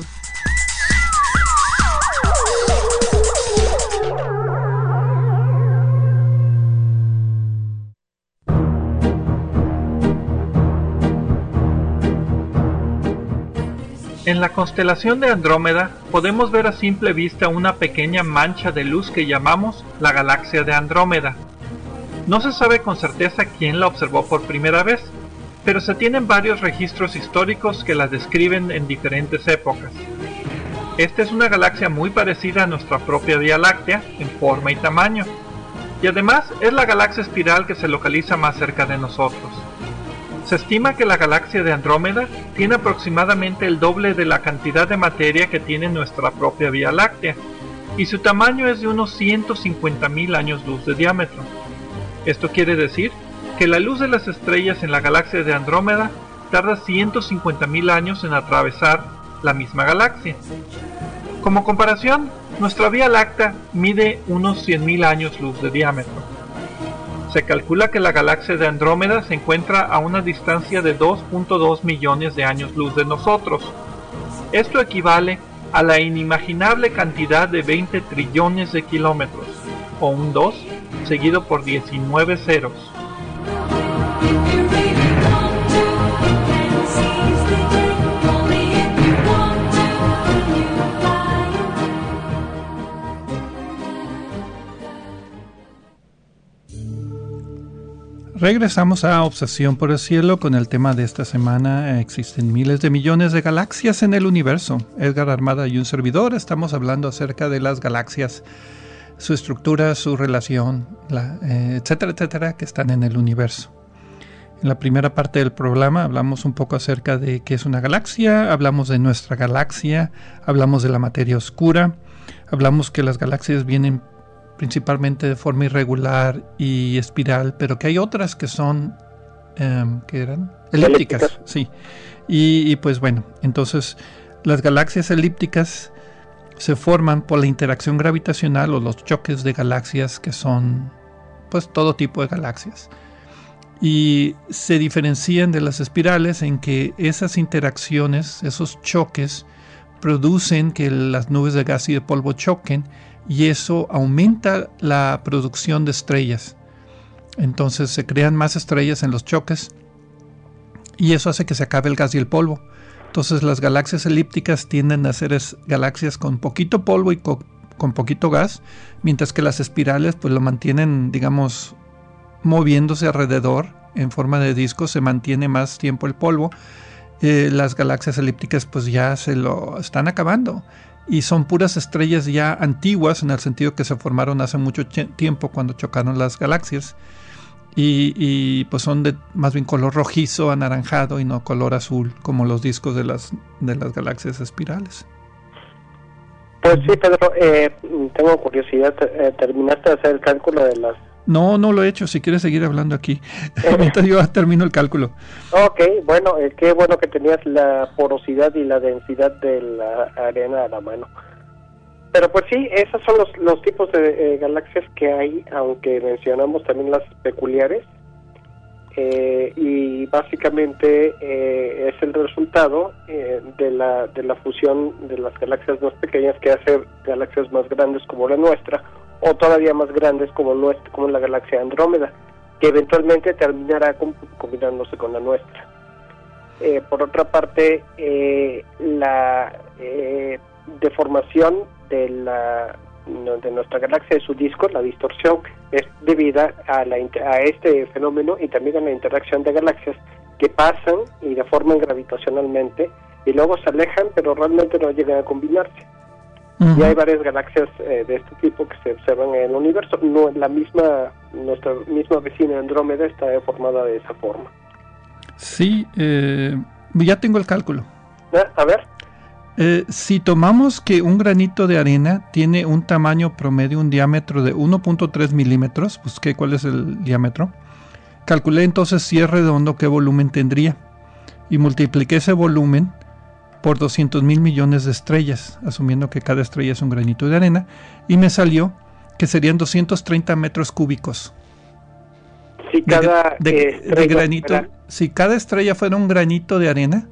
En la constelación de Andrómeda podemos ver a simple vista una pequeña mancha de luz que llamamos la galaxia de Andrómeda. No se sabe con certeza quién la observó por primera vez, pero se tienen varios registros históricos que la describen en diferentes épocas. Esta es una galaxia muy parecida a nuestra propia Vía Láctea en forma y tamaño, y además es la galaxia espiral que se localiza más cerca de nosotros. Se estima que la galaxia de Andrómeda tiene aproximadamente el doble de la cantidad de materia que tiene nuestra propia Vía Láctea, y su tamaño es de unos ciento cincuenta mil años luz de diámetro. Esto quiere decir que la luz de las estrellas en la galaxia de Andrómeda tarda ciento cincuenta mil años en atravesar la misma galaxia. Como comparación, nuestra Vía Láctea mide unos cien mil años luz de diámetro. Se calcula que la galaxia de Andrómeda se encuentra a una distancia de dos punto dos millones de años luz de nosotros. Esto equivale a la inimaginable cantidad de veinte trillones de kilómetros, o un dos seguido por diecinueve ceros. Regresamos a Obsesión por el Cielo con el tema de esta semana. Existen miles de millones de galaxias en el universo. Edgar Armada y un servidor estamos hablando acerca de las galaxias, su estructura, su relación, la, eh, etcétera, etcétera, que están en el universo. En la primera parte del programa hablamos un poco acerca de qué es una galaxia, hablamos de nuestra galaxia, hablamos de la materia oscura, hablamos que las galaxias vienen principalmente de forma irregular y espiral, pero que hay otras que son, um, ¿qué eran? Elípticas, elípticas. Sí. Y, y pues bueno, entonces las galaxias elípticas se forman por la interacción gravitacional o los choques de galaxias, que son pues todo tipo de galaxias. Y se diferencian de las espirales en que esas interacciones, esos choques, producen que las nubes de gas y de polvo choquen, y eso aumenta la producción de estrellas. Entonces se crean más estrellas en los choques, y eso hace que se acabe el gas y el polvo. Entonces las galaxias elípticas tienden a ser es, galaxias con poquito polvo y co- con poquito gas, mientras que las espirales pues lo mantienen, digamos, moviéndose alrededor en forma de disco, se mantiene más tiempo el polvo. Eh, las galaxias elípticas pues ya se lo están acabando, y son puras estrellas ya antiguas, en el sentido que se formaron hace mucho ch- tiempo cuando chocaron las galaxias, y, y pues son de más bien color rojizo, anaranjado, y no color azul como los discos de las, de las galaxias espirales. Pues sí, Pedro, eh, tengo curiosidad, eh, ¿terminaste de hacer el cálculo de las...? No, no lo he hecho, si quieres seguir hablando aquí, mientras yo termino el cálculo. Ok, bueno, eh, qué bueno que tenías la porosidad y la densidad de la arena a la mano. Pero pues sí, esos son los, los tipos de eh, galaxias que hay, aunque mencionamos también las peculiares. Eh, y básicamente eh, es el resultado eh, de la de la fusión de las galaxias más pequeñas que hace galaxias más grandes como la nuestra, o todavía más grandes como nuestra, como la galaxia Andrómeda, que eventualmente terminará com- combinándose con la nuestra. Eh, por otra parte, eh, la eh, deformación de la de nuestra galaxia, de su disco, la distorsión, es debida a, la, a este fenómeno y también a la interacción de galaxias que pasan y deforman gravitacionalmente y luego se alejan, pero realmente no llegan a combinarse. Uh-huh. Y hay varias galaxias eh, de este tipo que se observan en el universo. No, la misma, nuestra misma vecina Andrómeda está deformada de esa forma. Sí, eh, ya tengo el cálculo. ¿Ah? A ver. Eh, si tomamos que un granito de arena tiene un tamaño promedio, un diámetro de uno punto tres milímetros, busqué cuál es el diámetro, calculé entonces si es redondo qué volumen tendría, y multipliqué ese volumen por doscientos mil millones de estrellas, asumiendo que cada estrella es un granito de arena, y me salió que serían doscientos treinta metros cúbicos. Si cada de, de, estrella de granito, fuera... si cada estrella fuera un granito de arena,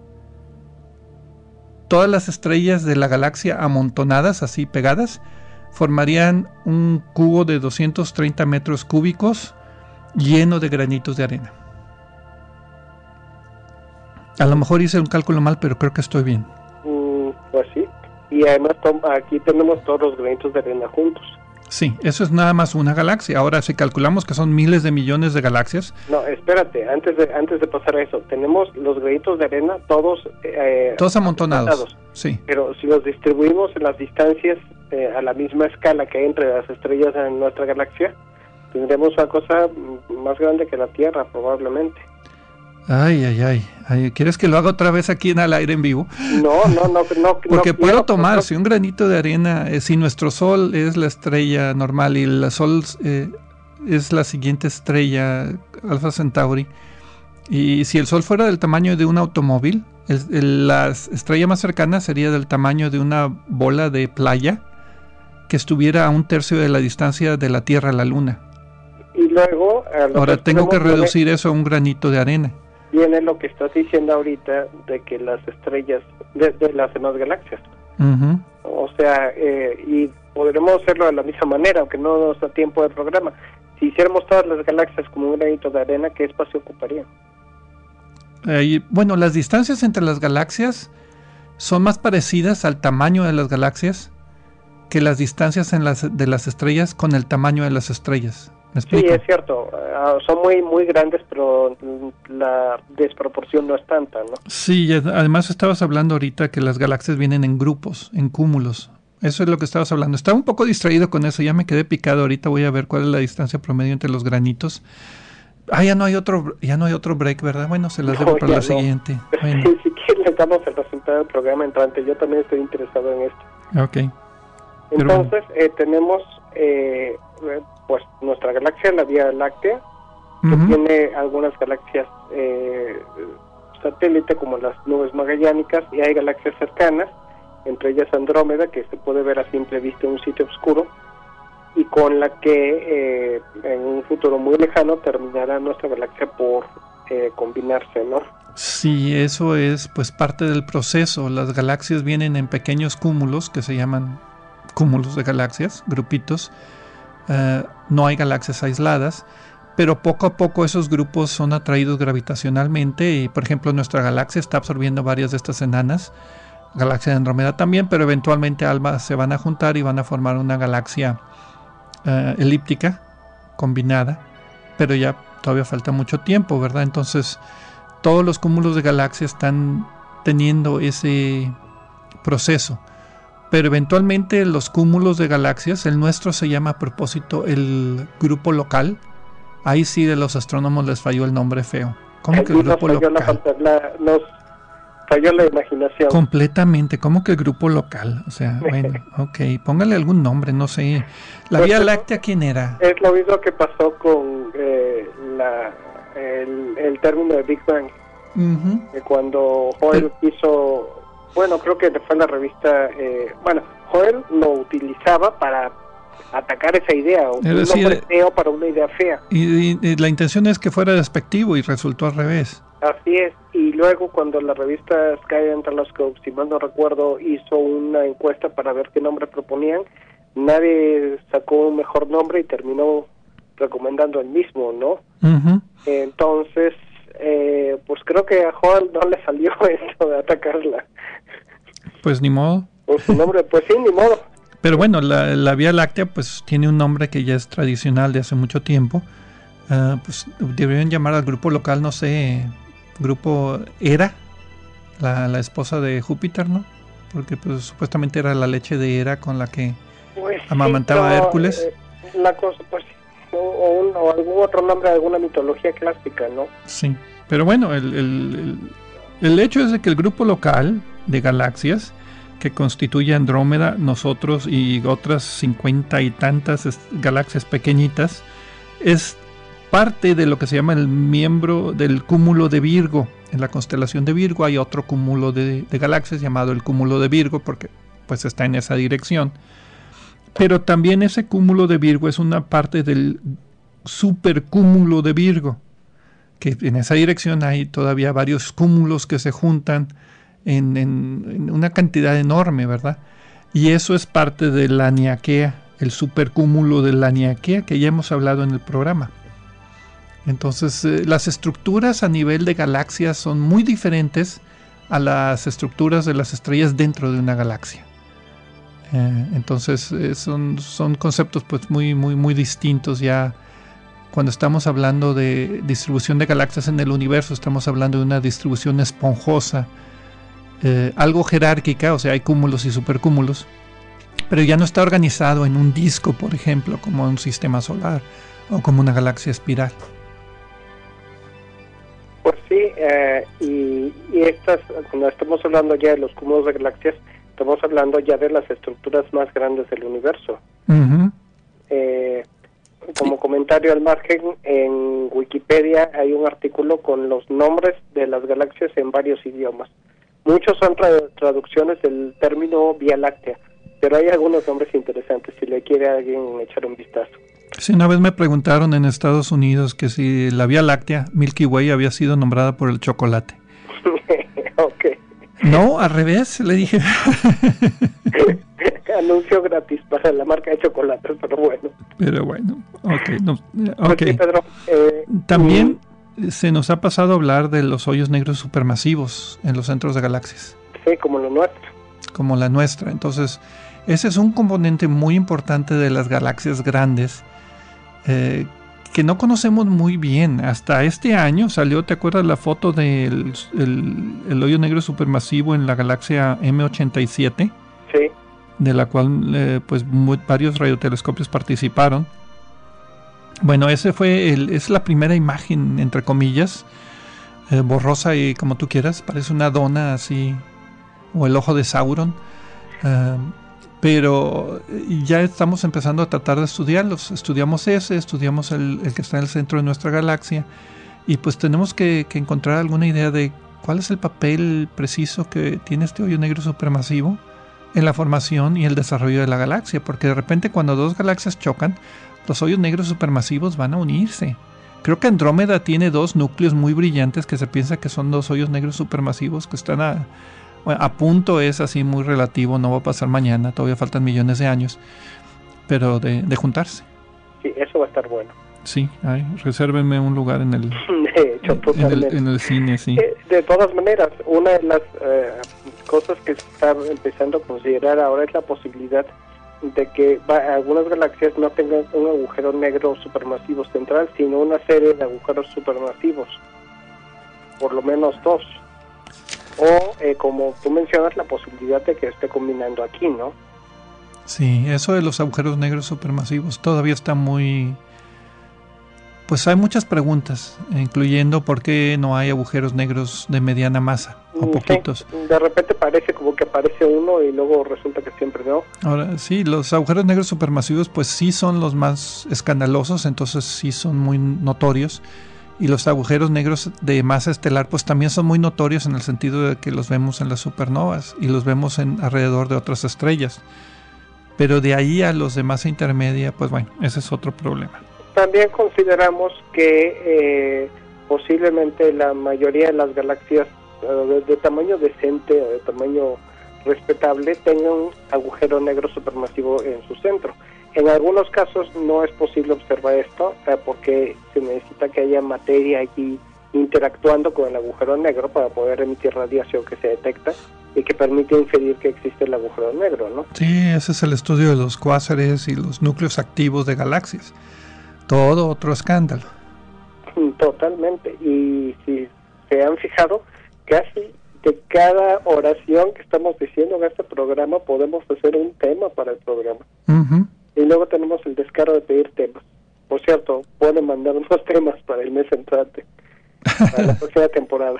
todas las estrellas de la galaxia amontonadas, así pegadas, formarían un cubo de doscientos treinta metros cúbicos lleno de granitos de arena. A lo mejor hice un cálculo mal, pero creo que estoy bien. Mm, pues sí. Y además aquí tenemos todos los granitos de arena juntos. Sí, eso es nada más una galaxia. Ahora, si calculamos que son miles de millones de galaxias... No, espérate, antes de antes de pasar a eso, tenemos los granitos de arena todos... Eh, todos amontonados, amontonados, sí. Pero si los distribuimos en las distancias eh, a la misma escala que hay entre las estrellas en nuestra galaxia, tendremos una cosa más grande que la Tierra, probablemente. Ay, ay, ay, ay. ¿Quieres que lo haga otra vez aquí en al aire en vivo? No, no, no, no. Porque no, puedo no, tomar, no. si un granito de arena, eh, si nuestro Sol es la estrella normal y el Sol eh, es la siguiente estrella, Alpha Centauri, y si el Sol fuera del tamaño de un automóvil, el, el, la estrella más cercana sería del tamaño de una bola de playa que estuviera a un tercio de la distancia de la Tierra a la Luna. Y luego... Ahora tengo que reducir eso a un granito de arena. Viene lo que estás diciendo ahorita de que las estrellas de, de las demás galaxias, uh-huh. o sea, eh, y podremos hacerlo de la misma manera, aunque no nos da tiempo del programa. Si hiciéramos todas las galaxias como un granito de arena, ¿qué espacio ocuparía? Eh, bueno, las distancias entre las galaxias son más parecidas al tamaño de las galaxias que las distancias en las, de las estrellas con el tamaño de las estrellas. ¿Me explico? Sí, es cierto, uh, son muy muy grandes, pero la desproporción no es tanta, ¿no? Sí, además estabas hablando ahorita que las galaxias vienen en grupos, en cúmulos. Eso es lo que estabas hablando. Estaba un poco distraído con eso, ya me quedé picado. Ahorita voy a ver cuál es la distancia promedio entre los granitos. Ah, ya no hay otro, ya no hay otro break, ¿verdad? Bueno, se las no, debo para la no. siguiente. Bueno. Sí, si quieren les damos el resultado del programa entrante. Yo también estoy interesado en esto. Ok. Entonces, eh, tenemos... Eh, eh, pues nuestra galaxia, la Vía Láctea, que uh-huh. tiene algunas galaxias eh, satélite como las nubes magallánicas, y hay galaxias cercanas, entre ellas Andrómeda, que se puede ver a simple vista en un sitio oscuro, y con la que eh, en un futuro muy lejano terminará nuestra galaxia por eh, combinarse, ¿no? Sí, eso es pues parte del proceso. Las galaxias vienen en pequeños cúmulos que se llaman cúmulos de galaxias, grupitos. Uh, no hay galaxias aisladas, pero poco a poco esos grupos son atraídos gravitacionalmente y, por ejemplo, nuestra galaxia está absorbiendo varias de estas enanas, galaxia de Andrómeda también, pero eventualmente ambas se van a juntar y van a formar una galaxia uh, elíptica combinada, pero ya todavía falta mucho tiempo, ¿verdad? Entonces todos los cúmulos de galaxias están teniendo ese proceso, pero eventualmente los cúmulos de galaxias, el nuestro se llama a propósito el grupo local. Ahí sí de los astrónomos les falló el nombre feo. ¿Cómo que el grupo nos falló local? La, la, nos falló la imaginación. Completamente. ¿Cómo que el grupo local? O sea, bueno, ok, póngale algún nombre, no sé. ¿La pues Vía Láctea quién era? Es lo mismo que pasó con eh, la, el, el término de Big Bang. Uh-huh. Que cuando Joel Pero... hizo... Bueno, creo que fue en la revista... Eh, bueno, Joel lo utilizaba para atacar esa idea, o un decir, nombre feo para una idea fea. Y, y, y la intención es que fuera despectivo y resultó al revés. Así es, y luego cuando la revista Sky and Telescope, si mal no recuerdo, hizo una encuesta para ver qué nombre proponían, nadie sacó un mejor nombre y terminó recomendando el mismo, ¿no? Uh-huh. Entonces, eh, pues creo que a Joel no le salió esto de atacarla. Pues ni modo. Por su nombre, pues sí, ni modo. Pero bueno, la, la Vía Láctea pues tiene un nombre que ya es tradicional de hace mucho tiempo. Uh, pues deberían llamar al grupo local, no sé, grupo Hera, la, la esposa de Júpiter, ¿no? Porque pues supuestamente era la leche de Hera con la que pues amamantaba sí, a Hércules. Eh, la cosa, pues, o, o, un, o algún otro nombre de alguna mitología clásica, ¿no? Sí, pero bueno, el, el, el, el hecho es de que el grupo local de galaxias que constituye Andrómeda, nosotros y otras cincuenta y tantas galaxias pequeñitas, es parte de lo que se llama el miembro del cúmulo de Virgo. En la constelación de Virgo hay otro cúmulo de, de galaxias llamado el cúmulo de Virgo, porque pues está en esa dirección. Pero también ese cúmulo de Virgo es una parte del supercúmulo de Virgo, que en esa dirección hay todavía varios cúmulos que se juntan En, en, en una cantidad enorme, ¿verdad? Y eso es parte de la Laniakea, el supercúmulo de la Laniakea que ya hemos hablado en el programa. Entonces, eh, las estructuras a nivel de galaxias son muy diferentes a las estructuras de las estrellas dentro de una galaxia. Eh, entonces, eh, son, son conceptos pues muy, muy, muy distintos ya. Cuando estamos hablando de distribución de galaxias en el universo, estamos hablando de una distribución esponjosa, Eh, algo jerárquica, o sea, hay cúmulos y supercúmulos, pero ya no está organizado en un disco, por ejemplo, como un sistema solar o como una galaxia espiral. Pues sí, eh, y, y estas, cuando estamos hablando ya de los cúmulos de galaxias, estamos hablando ya de las estructuras más grandes del universo. Uh-huh. Eh, como sí. Comentario al margen, en Wikipedia hay un artículo con los nombres de las galaxias en varios idiomas. Muchos son tra- traducciones del término Vía Láctea, pero hay algunos nombres interesantes si le quiere a alguien echar un vistazo. Sí, una vez me preguntaron en Estados Unidos que si la Vía Láctea, Milky Way, había sido nombrada por el chocolate. Ok. No, al revés, le dije. Anuncio gratis para la marca de chocolates, pero bueno. Pero bueno, ok. No, okay. Pues sí, Pedro, eh, También... Mm, se nos ha pasado a hablar de los hoyos negros supermasivos en los centros de galaxias. Sí, como lo nuestro. Como la nuestra. Entonces, ese es un componente muy importante de las galaxias grandes eh, que no conocemos muy bien. Hasta este año salió, ¿te acuerdas la foto del el, el hoyo negro supermasivo en la galaxia M ochenta y siete? Sí. De la cual eh, pues muy, varios radiotelescopios participaron. Bueno, ese fue el, es la primera imagen, entre comillas, eh, borrosa y como tú quieras, parece una dona así, o el ojo de Sauron. Uh, pero ya estamos empezando a tratar de estudiarlos. Estudiamos ese, estudiamos el, el que está en el centro de nuestra galaxia, y pues tenemos que, que encontrar alguna idea de cuál es el papel preciso que tiene este hoyo negro supermasivo en la formación y el desarrollo de la galaxia, porque de repente cuando dos galaxias chocan, los hoyos negros supermasivos van a unirse. Creo que Andrómeda tiene dos núcleos muy brillantes que se piensa que son dos hoyos negros supermasivos que están a, bueno, a punto, es así muy relativo, no va a pasar mañana, todavía faltan millones de años, pero de, de juntarse. Sí, eso va a estar bueno. Sí, ay, resérvenme un lugar en el, de hecho, en, el en el cine, sí. Eh, de todas maneras, una de las eh, cosas que se está empezando a considerar ahora es la posibilidad de que va, algunas galaxias no tengan un agujero negro supermasivo central, sino una serie de agujeros supermasivos, por lo menos dos. O, eh, como tú mencionas, la posibilidad de que esté combinando aquí, ¿no? Sí, eso de los agujeros negros supermasivos todavía está muy... Pues hay muchas preguntas, incluyendo por qué no hay agujeros negros de mediana masa, o poquitos. Sí, de repente parece como que aparece uno y luego resulta que siempre no. Ahora, sí, los agujeros negros supermasivos pues sí son los más escandalosos, entonces sí son muy notorios. Y los agujeros negros de masa estelar pues también son muy notorios en el sentido de que los vemos en las supernovas y los vemos en alrededor de otras estrellas. Pero de ahí a los de masa intermedia, pues bueno, ese es otro problema. También consideramos que eh, posiblemente la mayoría de las galaxias uh, de, de tamaño decente o de tamaño respetable tengan un agujero negro supermasivo en su centro. En algunos casos no es posible observar esto eh, porque se necesita que haya materia allí interactuando con el agujero negro para poder emitir radiación que se detecta y que permite inferir que existe el agujero negro, ¿no? Sí, ese es el estudio de los cuásares y los núcleos activos de galaxias. Todo otro escándalo. Totalmente. Y si se han fijado, casi de cada oración que estamos diciendo en este programa podemos hacer un tema para el programa. Uh-huh. Y luego tenemos el descaro de pedir temas. Por cierto, pueden mandar unos temas para el mes entrante, para la próxima temporada.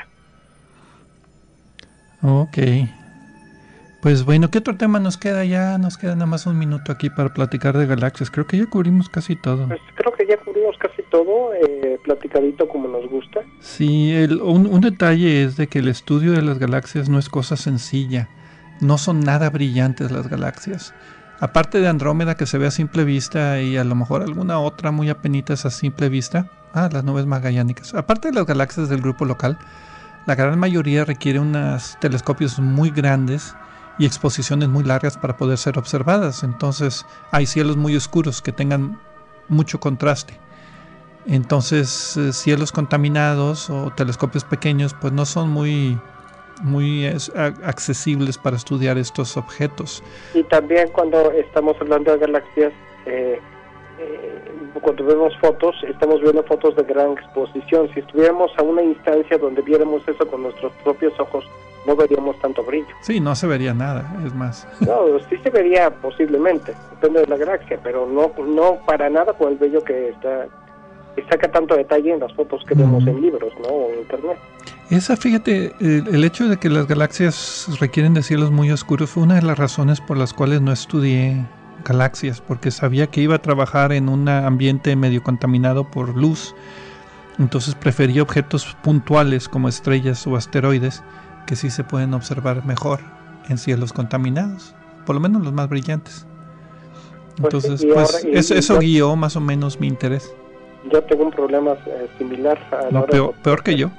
Ok. Pues bueno, ¿qué otro tema nos queda? Ya nos queda nada más un minuto aquí para platicar de galaxias. Creo que ya cubrimos casi todo. Pues creo que ya cubrimos casi todo, eh, platicadito como nos gusta. Sí, el, un, un detalle es de que el estudio de las galaxias no es cosa sencilla. No son nada brillantes las galaxias. Aparte de Andrómeda, que se ve a simple vista, y a lo mejor alguna otra muy apenitas a simple vista. Ah, las nubes magallánicas. Aparte de las galaxias del grupo local, la gran mayoría requiere unos telescopios muy grandes y exposiciones muy largas para poder ser observadas. Entonces hay cielos muy oscuros que tengan mucho contraste. Entonces eh, cielos contaminados o telescopios pequeños pues no son muy muy es, a, accesibles para estudiar estos objetos. Y también cuando estamos hablando de galaxias, eh, eh, cuando vemos fotos, estamos viendo fotos de gran exposición. Si estuviéramos a una instancia donde viéramos eso con nuestros propios ojos, no veríamos tanto brillo. Sí, no se vería nada, es más. No, sí se vería posiblemente, depende de la galaxia, pero no no para nada con el brillo que está que saca tanto detalle en las fotos que mm. vemos en libros, ¿no? O en internet. Esa, fíjate, el, el hecho de que las galaxias requieren de cielos muy oscuros fue una de las razones por las cuales no estudié galaxias, porque sabía que iba a trabajar en un ambiente medio contaminado por luz. Entonces preferí objetos puntuales como estrellas o asteroides que sí se pueden observar mejor en cielos contaminados, por lo menos los más brillantes. Entonces, pues, pues ahora, y, eso, eso yo, guió más o menos mi interés. Yo tengo un problema eh, similar a la no, hora peor, de... peor que yo.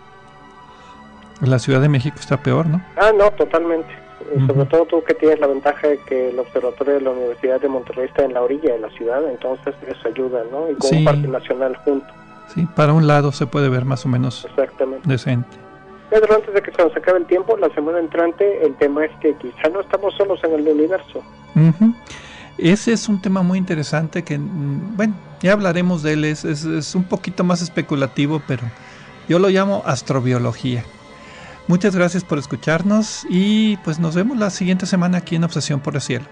La Ciudad de México está peor, ¿no? Ah, no, totalmente. Uh-huh. Sobre todo tú que tienes la ventaja de que el observatorio de la Universidad de Monterrey está en la orilla de la ciudad, entonces eso ayuda, ¿no? Y con sí. un parque nacional junto. Sí, para un lado se puede ver más o menos Exactamente. decente. Pedro, antes de que se nos acabe el tiempo, la semana entrante, el tema es que quizá no estamos solos en el universo. Uh-huh. Ese es un tema muy interesante que, bueno, ya hablaremos de él, es, es, es un poquito más especulativo, pero yo lo llamo astrobiología. Muchas gracias por escucharnos y pues nos vemos la siguiente semana aquí en Obsesión por el Cielo.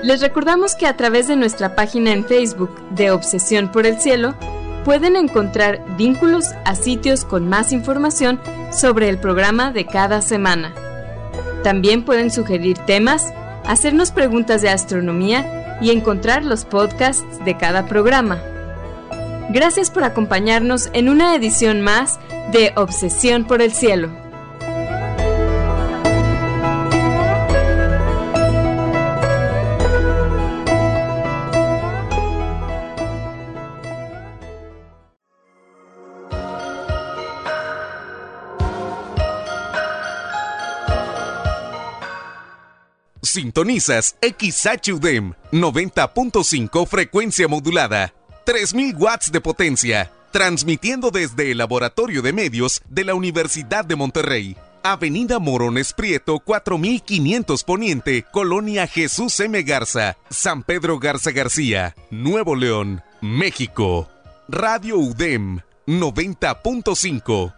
Les recordamos que a través de nuestra página en Facebook de Obsesión por el Cielo pueden encontrar vínculos a sitios con más información sobre el programa de cada semana. También pueden sugerir temas, hacernos preguntas de astronomía y encontrar los podcasts de cada programa. Gracias por acompañarnos en una edición más de Obsesión por el Cielo. Sintonizas X H U D E M noventa punto cinco frecuencia modulada, tres mil watts de potencia, transmitiendo desde el Laboratorio de Medios de la Universidad de Monterrey. Avenida Morones Prieto cuatro mil quinientos Poniente, Colonia Jesús M. Garza, San Pedro Garza García, Nuevo León, México. Radio U D E M noventa punto cinco.